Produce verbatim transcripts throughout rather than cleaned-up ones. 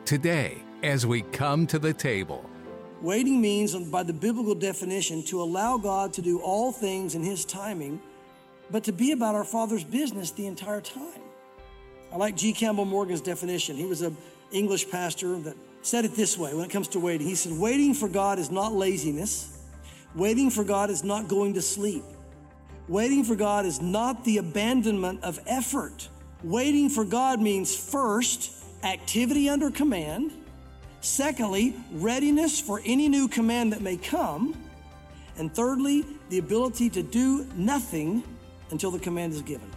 today as we come to the table. Waiting means, by the biblical definition, to allow God to do all things in His timing, but to be about our Father's business the entire time. I like G. Campbell Morgan's definition. He was an English pastor that said it this way when it comes to waiting. He said, waiting for God is not laziness. Waiting for God is not going to sleep. Waiting for God is not the abandonment of effort. Waiting for God means, first, activity under command. Secondly, readiness for any new command that may come. And thirdly, the ability to do nothing until the command is given.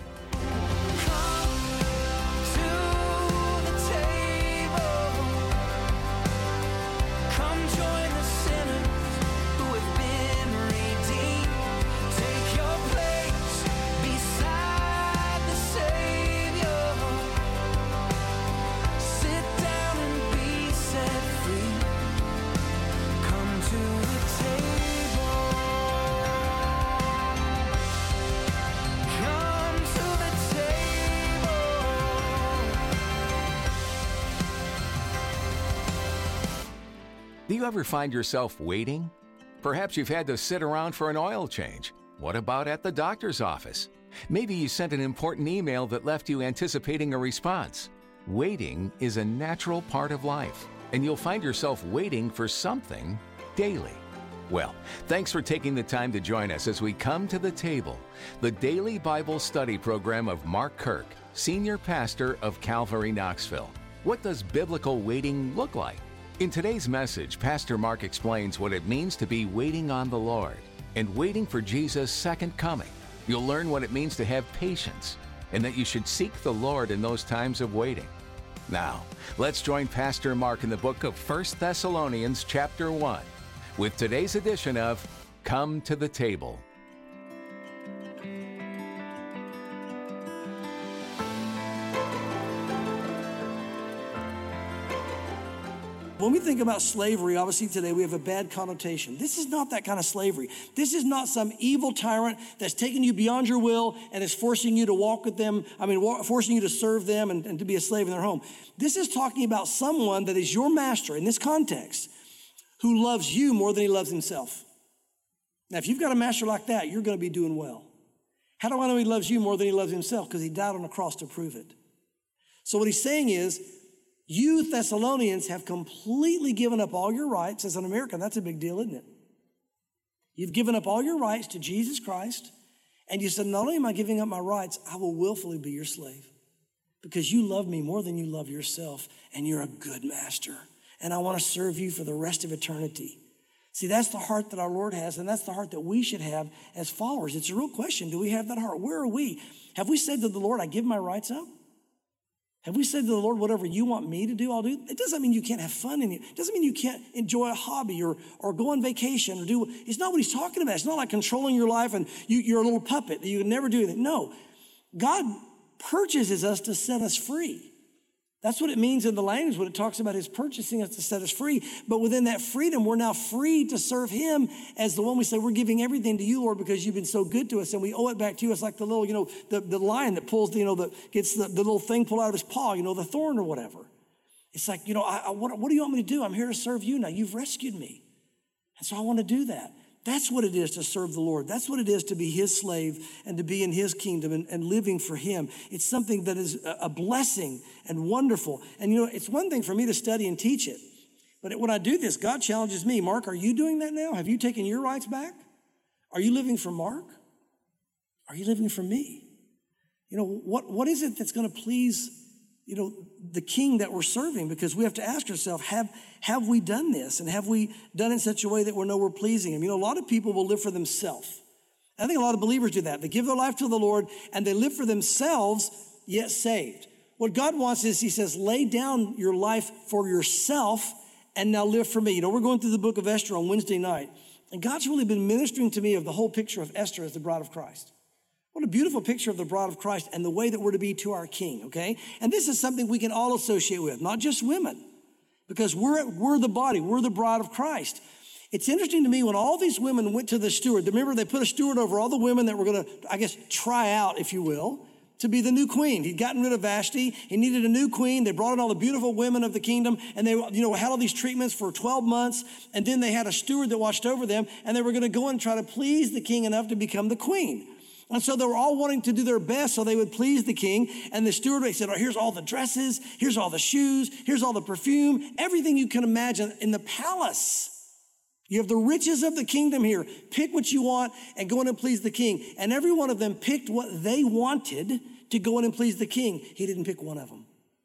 Do you ever find yourself waiting? Perhaps you've had to sit around for an oil change. What about at the doctor's office? Maybe you sent an important email that left you anticipating a response. Waiting is a natural part of life, and you'll find yourself waiting for something daily. Well, thanks for taking the time to join us as we come to the table, the daily Bible study program of Mark Kirk, Senior Pastor of Calvary Knoxville. What does biblical waiting look like? In today's message, Pastor Mark explains what it means to be waiting on the Lord and waiting for Jesus' second coming. You'll learn what it means to have patience and that you should seek the Lord in those times of waiting. Now, let's join Pastor Mark in the book of First Thessalonians chapter one with today's edition of Come to the Table. When we think about slavery, obviously today we have a bad connotation. This is not that kind of slavery. This is not some evil tyrant that's taking you beyond your will and is forcing you to walk with them, I mean, forcing you to serve them and, and to be a slave in their home. This is talking about someone that is your master in this context who loves you more than he loves himself. Now, if you've got a master like that, you're going to be doing well. How do I know he loves you more than he loves himself? Because he died on the cross to prove it. So what he's saying is, you Thessalonians have completely given up all your rights. As an American, that's a big deal, isn't it? You've given up all your rights to Jesus Christ, and you said, not only am I giving up my rights, I will willfully be your slave because you love me more than you love yourself, and you're a good master, and I want to serve you for the rest of eternity. See, that's the heart that our Lord has, and that's the heart that we should have as followers. It's a real question. Do we have that heart? Where are we? Have we said to the Lord, I give my rights up? Have we said to the Lord, whatever you want me to do, I'll do? It doesn't mean you can't have fun in it. It doesn't mean you can't enjoy a hobby or, or go on vacation or do, it's not what he's talking about. It's not like controlling your life and you, you're a little puppet that you can never do anything. No, God purchases us to set us free. That's what it means in the language when it talks about his purchasing us to set us free. But within that freedom, we're now free to serve him as the one we say, we're giving everything to you, Lord, because you've been so good to us and we owe it back to you. It's like the little, you know, the, the lion that pulls, you know, the, gets the, the little thing pulled out of his paw, you know, the thorn or whatever. It's like, you know, I, I, what, what do you want me to do? I'm here to serve you now. You've rescued me. And so I want to do that. That's what it is to serve the Lord. That's what it is to be his slave and to be in his kingdom and, and living for him. It's something that is a blessing and wonderful. And you know, it's one thing for me to study and teach it. But when I do this, God challenges me. Mark, are you doing that now? Have you taken your rights back? Are you living for Mark? Are you living for me? You know, what, what is it that's going to please, you know, the king that we're serving? Because we have to ask ourselves, have, have we done this? And have we done it in such a way that we know we're pleasing him? You know, a lot of people will live for themselves. I think a lot of believers do that. They give their life to the Lord and they live for themselves, yet saved. What God wants is, he says, lay down your life for yourself and now live for me. You know, we're going through the book of Esther on Wednesday night, and God's really been ministering to me of the whole picture of Esther as the bride of Christ. What a beautiful picture of the bride of Christ and the way that we're to be to our king, okay? And this is something we can all associate with, not just women, because we're, we're the body, we're the bride of Christ. It's interesting to me when all these women went to the steward. Remember, they put a steward over all the women that were going to, I guess, try out, if you will. to be the new queen. He'd gotten rid of Vashti. He needed a new queen. They brought in all the beautiful women of the kingdom, and they, you know, had all these treatments for twelve months, and then they had a steward that watched over them, and they were going to go and try to please the king enough to become the queen. And so they were all wanting to do their best so they would please the king. And the steward said, oh, here's all the dresses, here's all the shoes, here's all the perfume, everything you can imagine in the palace. You have the riches of the kingdom here. Pick what you want and go in and please the king. And every one of them picked what they wanted to go in and please the king. He didn't pick one of them.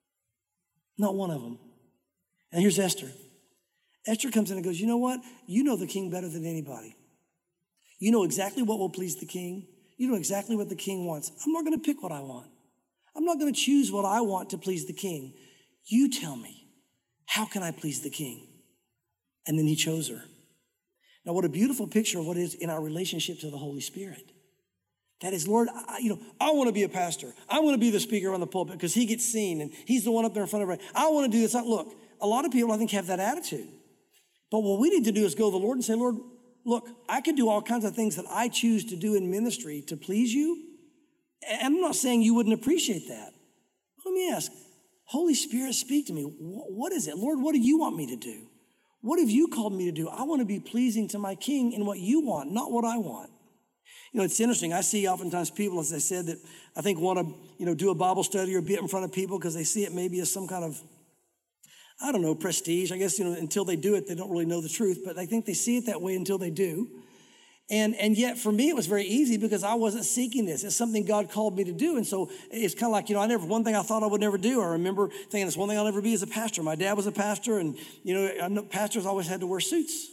Not one of them. And here's Esther. Esther comes in and goes, you know what? You know the king better than anybody. You know exactly what will please the king. You know exactly what the king wants. I'm not going to pick what I want. I'm not going to choose what I want to please the king. You tell me, how can I please the king? And then he chose her. Now, what a beautiful picture of what is in our relationship to the Holy Spirit. That is, Lord, I, you know, I want to be a pastor. I want to be the speaker on the pulpit because he gets seen and he's the one up there in front of everybody. I want to do this. Look, a lot of people, I think, have that attitude. But what we need to do is go to the Lord and say, Lord, look, I can do all kinds of things that I choose to do in ministry to please you. And I'm not saying you wouldn't appreciate that. Let me ask, Holy Spirit, speak to me. What is it? Lord, what do you want me to do? What have you called me to do? I want to be pleasing to my king in what you want, not what I want. You know, it's interesting. I see oftentimes people, as I said, that I think want to, you know, do a Bible study or be in front of people because they see it maybe as some kind of, I don't know, prestige. I guess, you know, until they do it, they don't really know the truth, but I think they see it that way until they do. And, and yet for me, it was very easy because I wasn't seeking this. It's something God called me to do. And so it's kind of like, you know, I never, one thing I thought I would never do. I remember thinking it's one thing I'll never be as a pastor. My dad was a pastor and, you know, I know pastors always had to wear suits.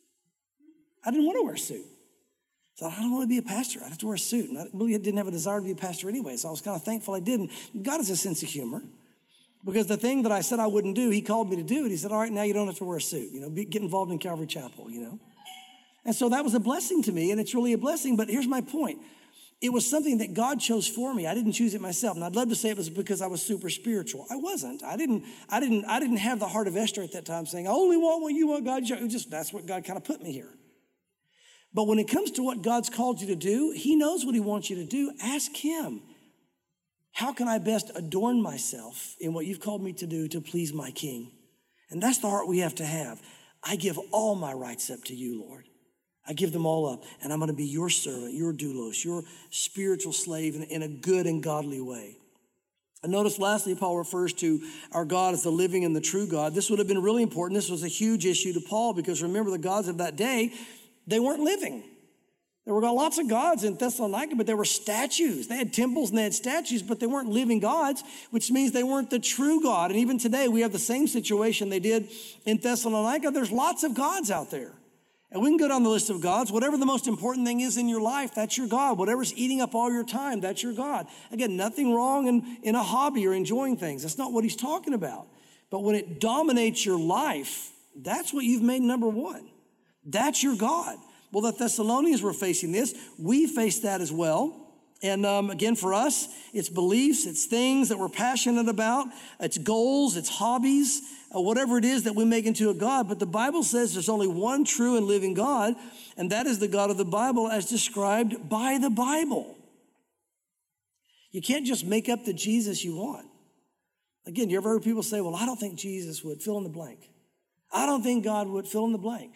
I didn't want to wear a suit. So I don't want to be a pastor. I have to wear a suit. And I really didn't have a desire to be a pastor anyway. So I was kind of thankful I didn't. God has a sense of humor because the thing that I said I wouldn't do, he called me to do it. He said, all right, now you don't have to wear a suit. You know, be, get involved in Calvary Chapel, you know. And so that was a blessing to me, and it's really a blessing. But here's my point. It was something that God chose for me. I didn't choose it myself. And I'd love to say it was because I was super spiritual. I wasn't. I didn't, I didn't, I didn't have the heart of Esther at that time saying, I only want what you want, God. It was just, that's what God kind of put me here. But when it comes to what God's called you to do, he knows what he wants you to do. Ask him, how can I best adorn myself in what you've called me to do to please my king? And that's the heart we have to have. I give all my rights up to you, Lord. I give them all up, and I'm going to be your servant, your doulos, your spiritual slave in, in a good and godly way. And notice lastly, Paul refers to our God as the living and the true God. This would have been really important. This was a huge issue to Paul because remember the gods of that day, they weren't living. There were lots of gods in Thessalonica, but there were statues. They had temples and they had statues, but they weren't living gods, which means they weren't the true God. And even today, we have the same situation they did in Thessalonica. There's lots of gods out there. And we can go down the list of gods. Whatever the most important thing is in your life, that's your God. Whatever's eating up all your time, that's your God. Again, nothing wrong in, in a hobby or enjoying things. That's not what he's talking about. But when it dominates your life, that's what you've made number one. That's your God. Well, the Thessalonians were facing this. We face that as well. And um, again, for us, it's beliefs, it's things that we're passionate about, it's goals, it's hobbies, uh, whatever it is that we make into a God. But the Bible says there's only one true and living God, and that is the God of the Bible as described by the Bible. You can't just make up the Jesus you want. Again, you ever heard people say, well, I don't think Jesus would fill in the blank. I don't think God would fill in the blank.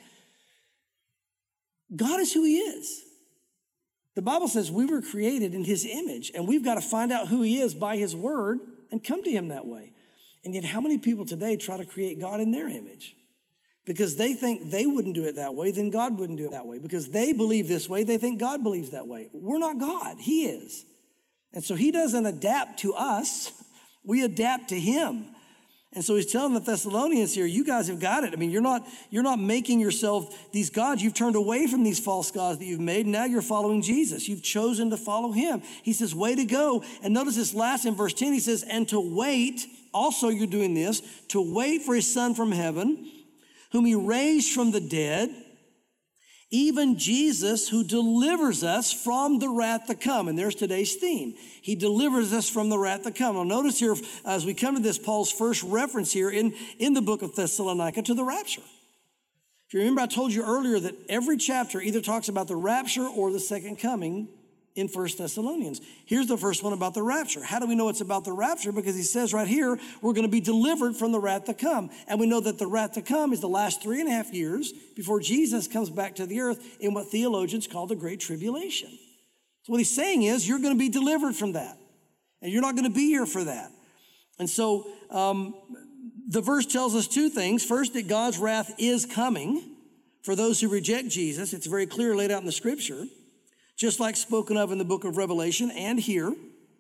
God is who he is. The Bible says we were created in his image, and we've got to find out who he is by his word and come to him that way. And yet how many people today try to create God in their image? Because they think they wouldn't do it that way, then God wouldn't do it that way. Because they believe this way, they think God believes that way. We're not God, he is. And so he doesn't adapt to us, we adapt to him. And so he's telling the Thessalonians here, you guys have got it. I mean, you're not, you're not making yourself these gods. You've turned away from these false gods that you've made. Now you're following Jesus. You've chosen to follow him. He says, way to go. And notice this last in verse ten, he says, and to wait, also you're doing this, to wait for his son from heaven, whom he raised from the dead, even Jesus who delivers us from the wrath to come. And there's today's theme. He delivers us from the wrath to come. Now notice here, as we come to this, Paul's first reference here in, in the book of Thessalonica to the rapture. If you remember, I told you earlier that every chapter either talks about the rapture or the second coming in First Thessalonians. Here's the first one about the rapture. How do we know it's about the rapture? Because he says right here, we're going to be delivered from the wrath to come. And we know that the wrath to come is the last three and a half years before Jesus comes back to the earth in what theologians call the Great Tribulation. So what he's saying is you're going to be delivered from that. And you're not going to be here for that. And so um, the verse tells us two things. First, that God's wrath is coming for those who reject Jesus. It's very clear laid out in the scripture, just like spoken of in the book of Revelation and here.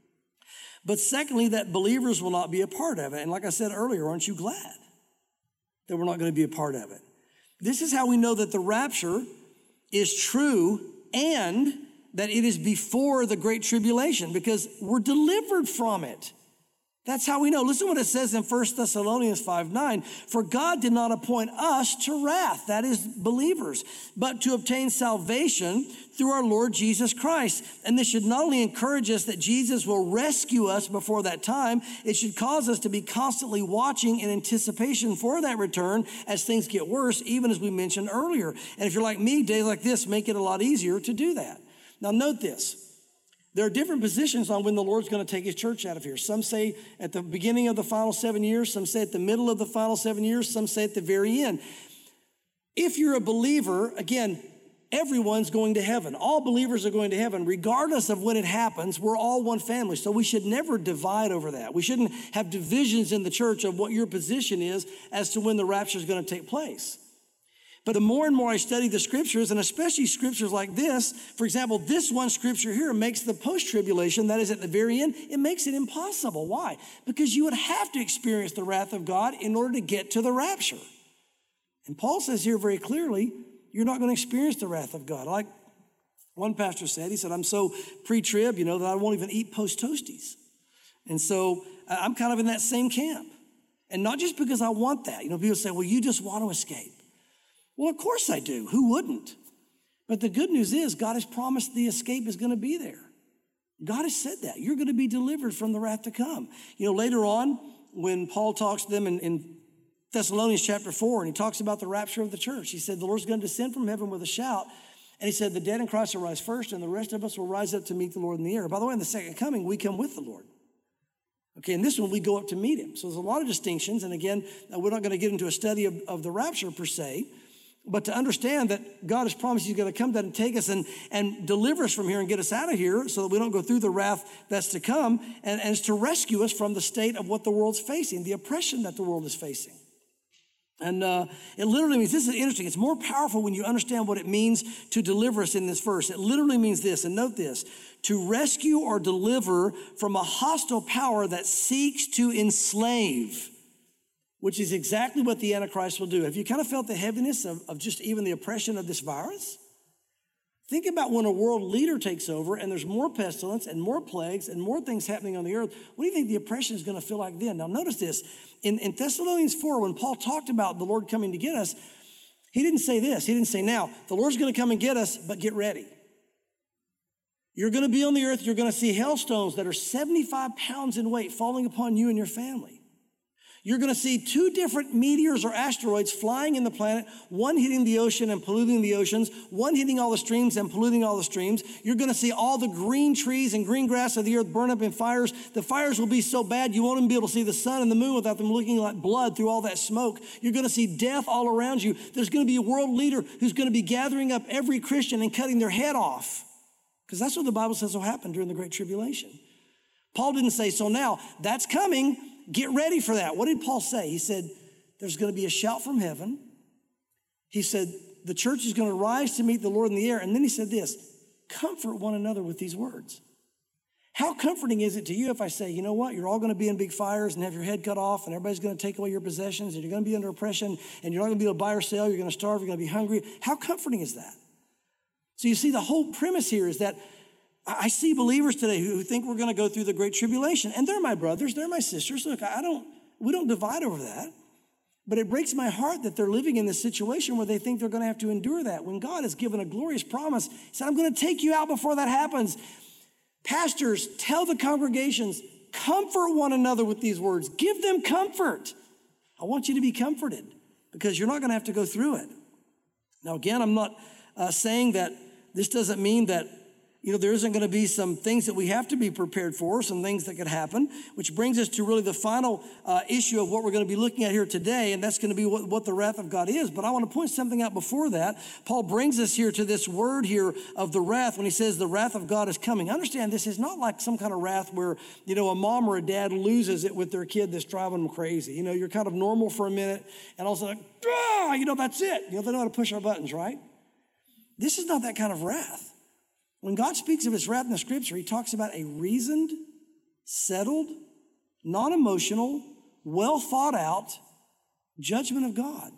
But secondly, that believers will not be a part of it. And like I said earlier, aren't you glad that we're not going to be a part of it? This is how we know that the rapture is true and that it is before the Great Tribulation, because we're delivered from it. That's how we know. Listen what it says in First Thessalonians five nine. For God did not appoint us to wrath, that is believers, but to obtain salvation through our Lord Jesus Christ. And this should not only encourage us that Jesus will rescue us before that time, it should cause us to be constantly watching in anticipation for that return as things get worse, even as we mentioned earlier. And if you're like me, days like this make it a lot easier to do that. Now note this. There are different positions on when the Lord's going to take his church out of here. Some say at the beginning of the final seven years. Some say at the middle of the final seven years. Some say at the very end. If you're a believer, again, everyone's going to heaven. All believers are going to heaven. Regardless of when it happens, we're all one family. So we should never divide over that. We shouldn't have divisions in the church of what your position is as to when the rapture is going to take place. But the more and more I study the scriptures, and especially scriptures like this, for example, this one scripture here makes the post-tribulation, that is at the very end, it makes it impossible. Why? Because you would have to experience the wrath of God in order to get to the rapture. And Paul says here very clearly, you're not going to experience the wrath of God. Like one pastor said, he said, I'm so pre-trib, you know, that I won't even eat post-toasties. And so I'm kind of in that same camp. And not just because I want that. You know, people say, well, you just want to escape. Well, of course I do. Who wouldn't? But the good news is God has promised the escape is going to be there. God has said that. You're going to be delivered from the wrath to come. You know, later on, when Paul talks to them in, in Thessalonians chapter four, and he talks about the rapture of the church, he said, the Lord's going to descend from heaven with a shout. And he said, the dead in Christ will rise first, and the rest of us will rise up to meet the Lord in the air. By the way, in the second coming, we come with the Lord. Okay, and this one, we go up to meet him. So there's a lot of distinctions. And again, we're not going to get into a study of, of the rapture per se, but to understand that God has promised he's going to come down and take us and, and deliver us from here and get us out of here so that we don't go through the wrath that's to come, and, and it's to rescue us from the state of what the world's facing, the oppression that the world is facing. And uh, it literally means, this is interesting, it's more powerful when you understand what it means to deliver us in this verse. It literally means this, and note this, to rescue or deliver from a hostile power that seeks to enslave, which is exactly what the Antichrist will do. Have you kind of felt the heaviness of, of just even the oppression of this virus? Think about when a world leader takes over and there's more pestilence and more plagues and more things happening on the earth. What do you think the oppression is going to feel like then? Now notice this. In, in Thessalonians four, when Paul talked about the Lord coming to get us, he didn't say this. He didn't say, now, the Lord's going to come and get us, but get ready. You're going to be on the earth. You're going to see hailstones that are seventy-five pounds in weight falling upon you and your family. You're going to see two different meteors or asteroids flying in the planet, one hitting the ocean and polluting the oceans, one hitting all the streams and polluting all the streams. You're going to see all the green trees and green grass of the earth burn up in fires. The fires will be so bad you won't even be able to see the sun and the moon without them looking like blood through all that smoke. You're going to see death all around you. There's going to be a world leader who's going to be gathering up every Christian and cutting their head off, because that's what the Bible says will happen during the Great Tribulation. Paul didn't say, so now that's coming. Get ready for that. What did Paul say? He said, there's going to be a shout from heaven. He said, the church is going to rise to meet the Lord in the air. And then he said this, comfort one another with these words. How comforting is it to you if I say, you know what, you're all going to be in big fires and have your head cut off and everybody's going to take away your possessions and you're going to be under oppression and you're not going to be able to buy or sell, you're going to starve, you're going to be hungry. How comforting is that? So you see, the whole premise here is that I see believers today who think we're going to go through the Great Tribulation, and they're my brothers, they're my sisters. Look, I don't, we don't divide over that, but it breaks my heart that they're living in this situation where they think they're going to have to endure that when God has given a glorious promise. He said, I'm going to take you out before that happens. Pastors, tell the congregations, comfort one another with these words. Give them comfort. I want you to be comforted because you're not going to have to go through it. Now, again, I'm not uh, saying that this doesn't mean that You know, there isn't going to be some things that we have to be prepared for, some things that could happen, which brings us to really the final uh, issue of what we're going to be looking at here today, and that's going to be what, what the wrath of God is. But I want to point something out before that. Paul brings us here to this word here of the wrath when he says the wrath of God is coming. Understand, this is not like some kind of wrath where, you know, a mom or a dad loses it with their kid that's driving them crazy. You know, you're kind of normal for a minute, and all of a sudden, ah, you know, that's it. You know, they know how to push our buttons, right? This is not that kind of wrath. When God speaks of his wrath in the scripture, he talks about a reasoned, settled, non-emotional, well thought out judgment of God.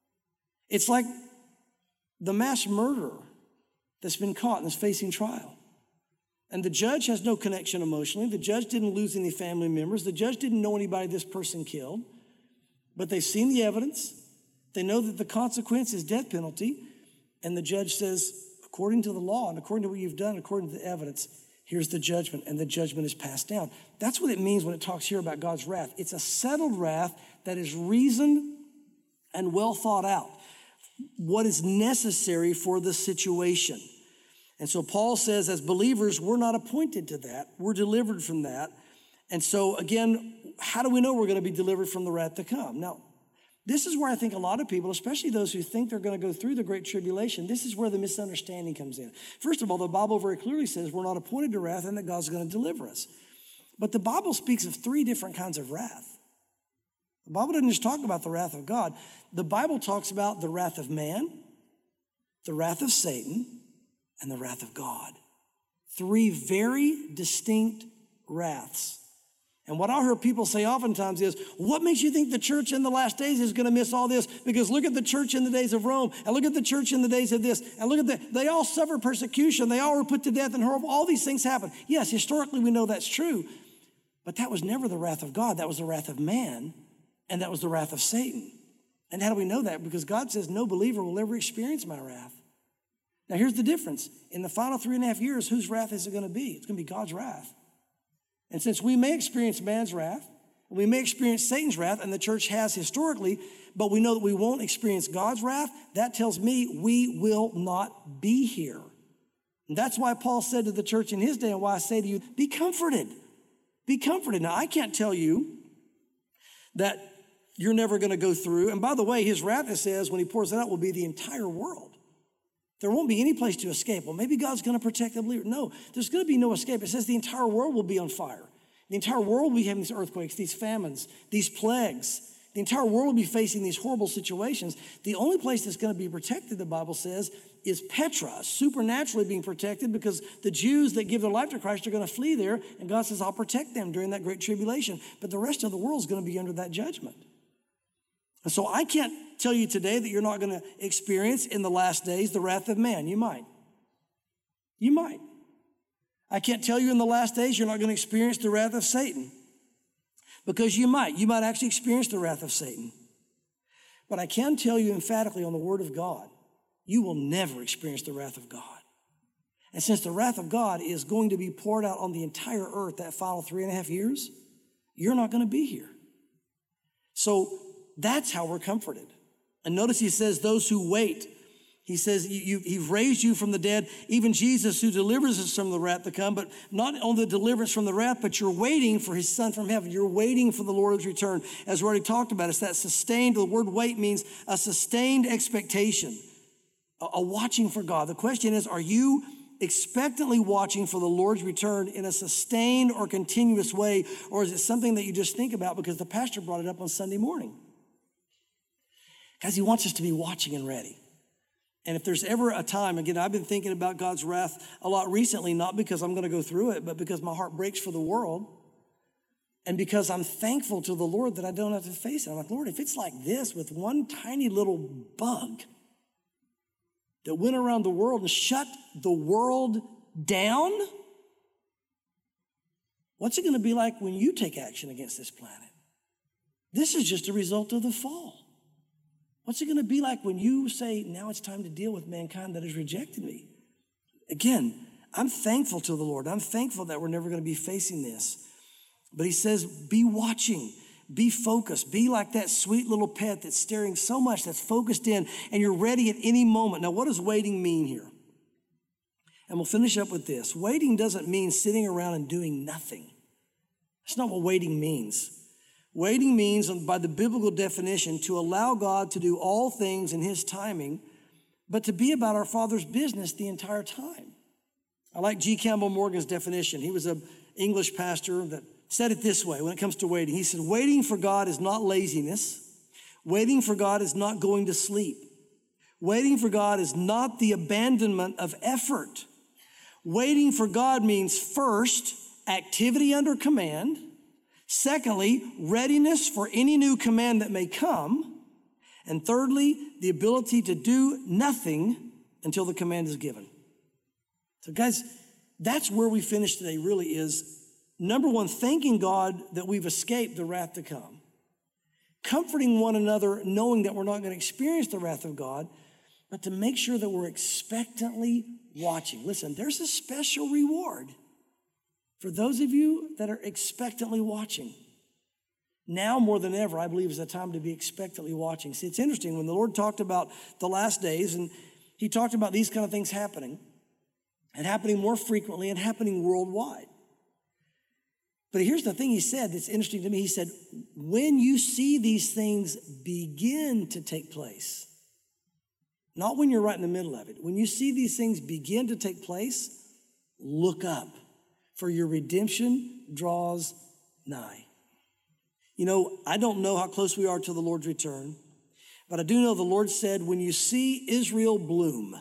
It's like the mass murderer that's been caught and is facing trial. And the judge has no connection emotionally. The judge didn't lose any family members. The judge didn't know anybody this person killed. But they've seen the evidence. They know that the consequence is death penalty. And the judge says, according to the law and according to what you've done, according to the evidence, here's the judgment, and the judgment is passed down. That's what it means when it talks here about God's wrath. It's a settled wrath that is reasoned and well thought out. What is necessary for the situation. And so Paul says, as believers, we're not appointed to that. We're delivered from that. And so again, how do we know we're going to be delivered from the wrath to come? Now, this is where I think a lot of people, especially those who think they're going to go through the great tribulation, this is where the misunderstanding comes in. First of all, the Bible very clearly says we're not appointed to wrath and that God's going to deliver us. But the Bible speaks of three different kinds of wrath. The Bible doesn't just talk about the wrath of God. The Bible talks about the wrath of man, the wrath of Satan, and the wrath of God. Three very distinct wraths. And what I heard people say oftentimes is, what makes you think the church in the last days is going to miss all this? Because look at the church in the days of Rome, and look at the church in the days of this, and look at the, they all suffered persecution. They all were put to death and horrible. All these things happen. Yes, historically we know that's true, but that was never the wrath of God. That was the wrath of man, and that was the wrath of Satan. And how do we know that? Because God says no believer will ever experience my wrath. Now here's the difference. In the final three and a half years, whose wrath is it going to be? It's going to be God's wrath. And since we may experience man's wrath, we may experience Satan's wrath, and the church has historically, but we know that we won't experience God's wrath, that tells me we will not be here. And that's why Paul said to the church in his day, and why I say to you, be comforted. Be comforted. Now, I can't tell you that you're never going to go through. And by the way, his wrath, it says, when he pours it out, will be the entire world. There won't be any place to escape. Well, maybe God's going to protect the believer. No, there's going to be no escape. It says the entire world will be on fire. The entire world will be having these earthquakes, these famines, these plagues. The entire world will be facing these horrible situations. The only place that's going to be protected, the Bible says, is Petra, supernaturally being protected, because the Jews that give their life to Christ are going to flee there, and God says, I'll protect them during that great tribulation. But the rest of the world is going to be under that judgment. And so I can't tell you today that you're not going to experience in the last days the wrath of man. You might. You might. I can't tell you in the last days you're not going to experience the wrath of Satan, because you might. You might actually experience the wrath of Satan. But I can tell you emphatically on the word of God, you will never experience the wrath of God. And since the wrath of God is going to be poured out on the entire earth that final three and a half years, you're not going to be here. So that's how we're comforted. And notice he says, those who wait. He says, you, you, he raised you from the dead, even Jesus who delivers us from the wrath to come, but not only the deliverance from the wrath, but you're waiting for his son from heaven. You're waiting for the Lord's return. As we already talked about, it's that sustained, the word wait means a sustained expectation, a, a watching for God. The question is, are you expectantly watching for the Lord's return in a sustained or continuous way, or is it something that you just think about because the pastor brought it up on Sunday morning? Guys, he wants us to be watching and ready. And if there's ever a time, again, I've been thinking about God's wrath a lot recently, not because I'm going to go through it, but because my heart breaks for the world. And because I'm thankful to the Lord that I don't have to face it. I'm like, Lord, if it's like this with one tiny little bug that went around the world and shut the world down, what's it going to be like when you take action against this planet? This is just a result of the fall. What's it going to be like when you say, now it's time to deal with mankind that has rejected me? Again, I'm thankful to the Lord. I'm thankful that we're never going to be facing this. But he says, be watching, be focused, be like that sweet little pet that's staring so much, that's focused in, and you're ready at any moment. Now, what does waiting mean here? And we'll finish up with this. Waiting doesn't mean sitting around and doing nothing. That's not what waiting means. Waiting means, by the biblical definition, to allow God to do all things in his timing, but to be about our Father's business the entire time. I like G. Campbell Morgan's definition. He was an English pastor that said it this way when it comes to waiting. He said, waiting for God is not laziness. Waiting for God is not going to sleep. Waiting for God is not the abandonment of effort. Waiting for God means, first, activity under command. Secondly, readiness for any new command that may come. And thirdly, the ability to do nothing until the command is given. So guys, that's where we finish today really is, number one, thanking God that we've escaped the wrath to come. Comforting one another, knowing that we're not going to experience the wrath of God, but to make sure that we're expectantly watching. Listen, there's a special reward for those of you that are expectantly watching. Now more than ever, I believe, is a time to be expectantly watching. See, it's interesting when the Lord talked about the last days, and he talked about these kind of things happening, and happening more frequently and happening worldwide. But here's the thing he said that's interesting to me. He said, when you see these things begin to take place, not when you're right in the middle of it, when you see these things begin to take place, look up, for your redemption draws nigh. You know, I don't know how close we are to the Lord's return, but I do know the Lord said, when you see Israel bloom,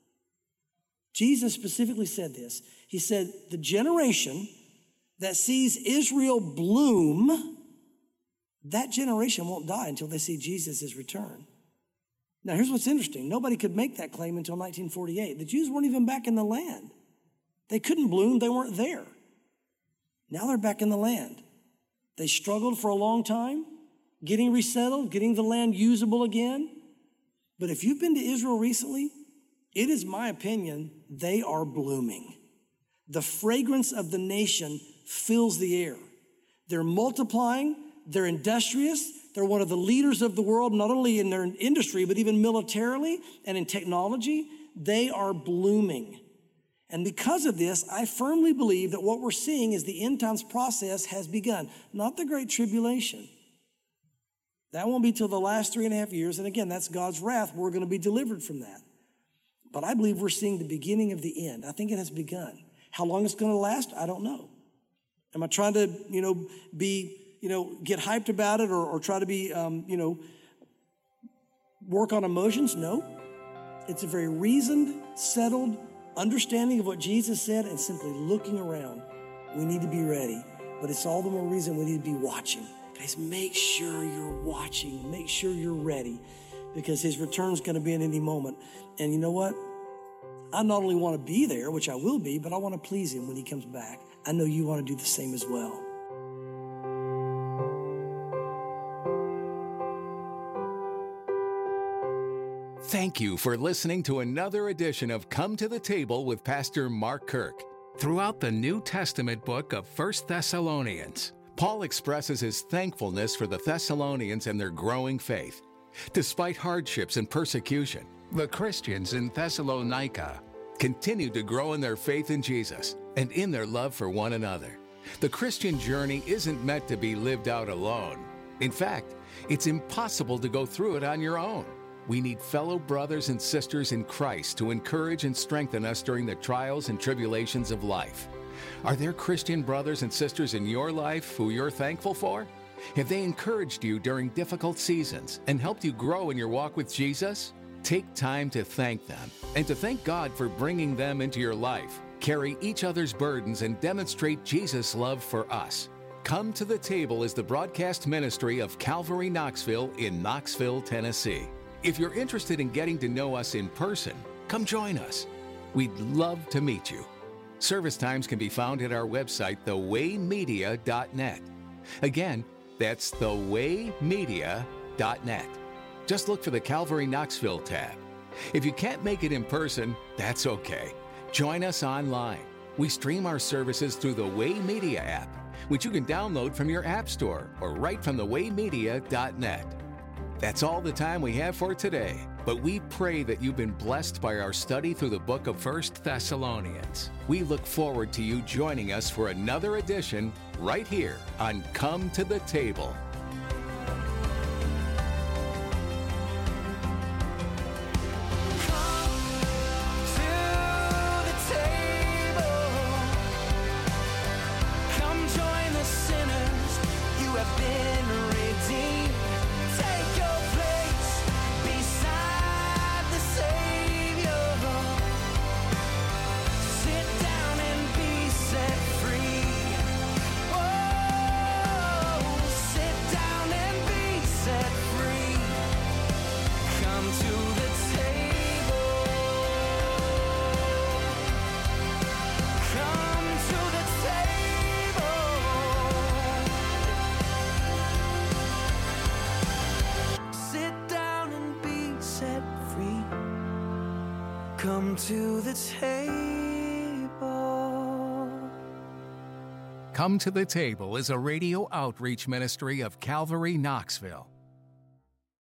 Jesus specifically said this. He said, the generation that sees Israel bloom, that generation won't die until they see Jesus' return. Now, here's what's interesting. Nobody could make that claim until nineteen forty-eight. The Jews weren't even back in the land. They couldn't bloom. They weren't there. Now they're back in the land. They struggled for a long time, getting resettled, getting the land usable again. But if you've been to Israel recently, it is my opinion, they are blooming. The fragrance of the nation fills the air. They're multiplying. They're industrious. They're one of the leaders of the world, not only in their industry, but even militarily and in technology. They are blooming. And because of this, I firmly believe that what we're seeing is the end times process has begun, not the Great Tribulation. That won't be till the last three and a half years. And again, that's God's wrath. We're going to be delivered from that. But I believe we're seeing the beginning of the end. I think it has begun. How long it's going to last, I don't know. Am I trying to, you know, be, you know, get hyped about it or, or try to be, um, you know, work on emotions? No. It's a very reasoned, settled understanding of what Jesus said and simply looking around. We need to be ready, but it's all the more reason we need to be watching. Guys, make sure you're watching. Make sure you're ready because his return is going to be at any moment. And you know what? I not only want to be there, which I will be, but I want to please him when he comes back. I know you want to do the same as well. Thank you for listening to another edition of Come to the Table with Pastor Mark Kirk. Throughout the New Testament book of First Thessalonians, Paul expresses his thankfulness for the Thessalonians and their growing faith. Despite hardships and persecution, the Christians in Thessalonica continued to grow in their faith in Jesus and in their love for one another. The Christian journey isn't meant to be lived out alone. In fact, it's impossible to go through it on your own. We need fellow brothers and sisters in Christ to encourage and strengthen us during the trials and tribulations of life. Are there Christian brothers and sisters in your life who you're thankful for? Have they encouraged you during difficult seasons and helped you grow in your walk with Jesus? Take time to thank them and to thank God for bringing them into your life. Carry each other's burdens and demonstrate Jesus' love for us. Come to the Table is the broadcast ministry of Calvary Knoxville in Knoxville, Tennessee. If you're interested in getting to know us in person, come join us. We'd love to meet you. Service times can be found at our website, the way media dot net. Again, that's the way media dot net. Just look for the Calvary Knoxville tab. If you can't make it in person, that's okay. Join us online. We stream our services through the Way Media app, which you can download from your app store or right from the way media dot net. That's all the time we have for today. but we pray that you've been blessed by our study through the book of First Thessalonians. We look forward to you joining us for another edition right here on Come to the Table. Come to the table. Come to the Table is a radio outreach ministry of Calvary Knoxville.